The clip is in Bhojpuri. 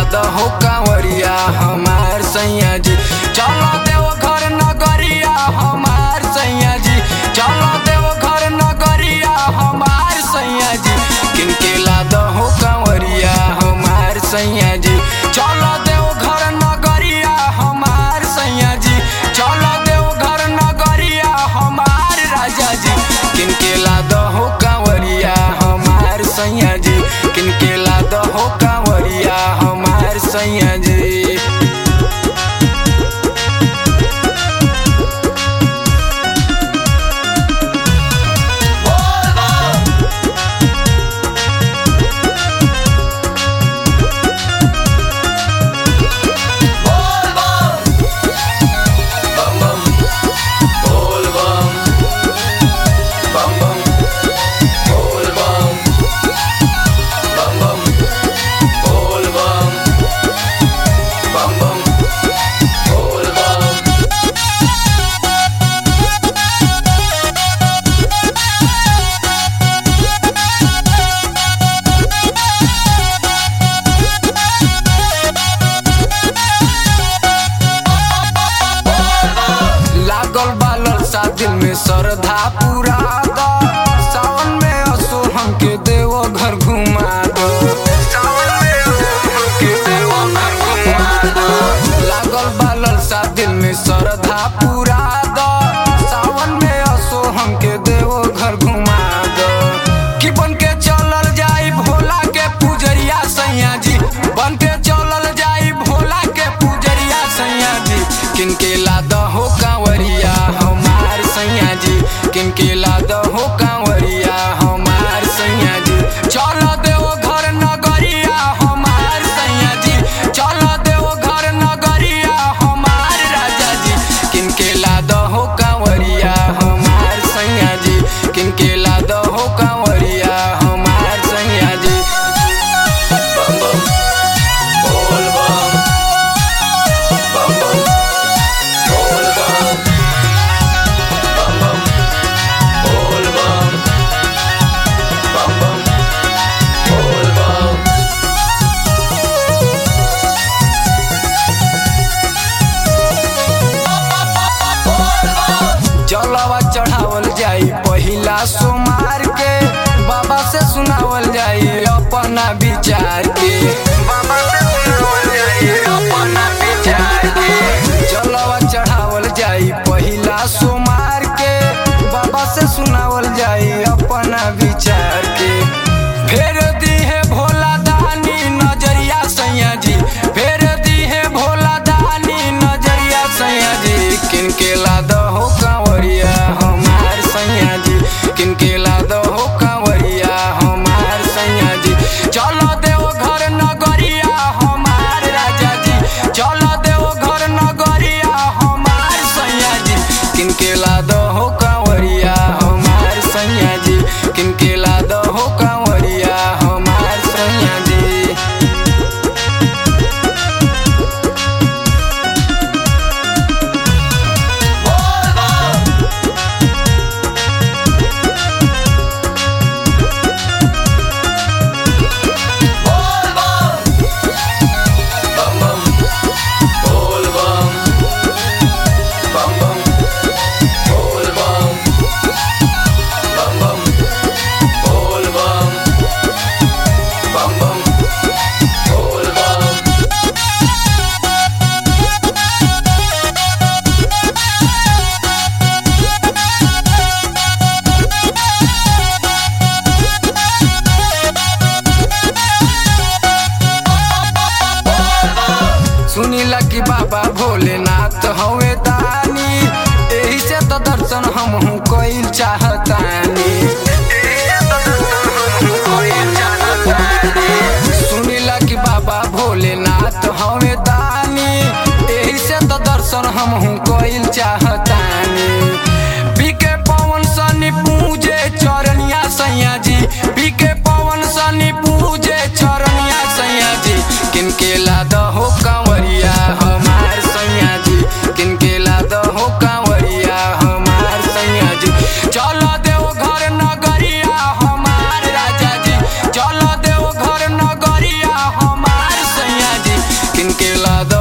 दहो कांवरिया हमार सैया जी। चलो देवघर नगरिया हमार सैया जी, चलो देवघर नगरिया हमार सैया जी। किनके ला दहो कांवरिया हमार सैया जी। चलो देवघर नगरिया हमार सैया जी, चलो देवघर नगरिया हमार राजा जी। किनके ला दहो कांवरिया हमार सैया जी, किनके ला दहो कांवरिया हमार सैया जी। दिल में श्रद्धा पूरा दो, सावन में असो हमके देवो घर घुमा दो, सावन में असो हमके देवो घर घुमा दो। लागल बालल सा दिल में श्रद्धा पूरा दो, सावन में असो हमके देवो घर घुमा दो। कि बन के चलल जाई भोला के पुजरिया सैया जी, बन के चलल जाई भोला के पुजरिया सैया जी। किनके ला दहो कांवरिया हमार सैया जी, किनके ला दहो कांवरिया हमार सैया जी। चलो देवघर नगरिया हमार सैया जी, चलो देवघर नगरिया हमार राजा जी। किनके ला दहो कांवरिया हमार सैया जी, किनके ला दहो कांवरिया हमार सैया जी। बम बम बोल बम, बम बम बोल बम, बम बम बोल बम, बम बम बोल बम। जलवा चढ़ावल जाई पहिला सोमार के, बाबा से सुनावल जाई अपना विचार के, बाबा से सुनावल जाई अपना विचार के। जलवा चढ़ावल जाई पहिला सोमार के, बाबा से सुनावल जाई अपना विचार के। फेर दी है भोला दानी नजरिया सैया जी, फेर दी है भोला दानी नजरिया सैया जी। किनके ला दहो कांवरिया हमार सैया जी, किनके ला दहो कांवरिया हमार सैया जी। चलो देवघर नगरिया हमार राजा जी, चलो देवघर नगरिया हमार सैया जी। किनके ला दहो कांवरिया हमार सैया जी, किनके ला दहो कांवरिया हमार सैया जी। सुनीला कि बाबा भोलेनाथ हवे दानी, एही से तो दर्शन हमहू कइल चाहतानी, सुनीला कि बाबा भोलेनाथ हवे दानी, एही से तो दर्शन हमहू कइल चाहतानी। पीके पवन सनी पूजे चरनिया सैया जी, पीके पवन सनी पूजे चरनिया सैया जी। किनके ला दहो कांवरिया हमार सैया जी, किनके ला दहो कांवरिया हमार सैया जी। चलो देवघर नगरिया हमार राजा जी, चलो देवघर नगरिया हमार सैया जी। किनके ला दो